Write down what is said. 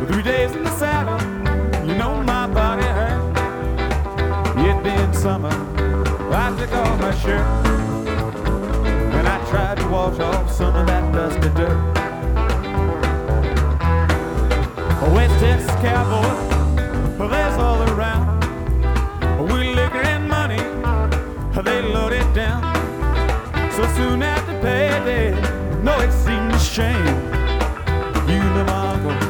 3 days in the saddle, you know my body hurt. It being summer, I took off my shirt and I tried to wash off some of that dusty dirt. West Texas cowboy, there's all around. We liquor and money, they load it down. So soon after payday, no, it seems a shame. You know my uncle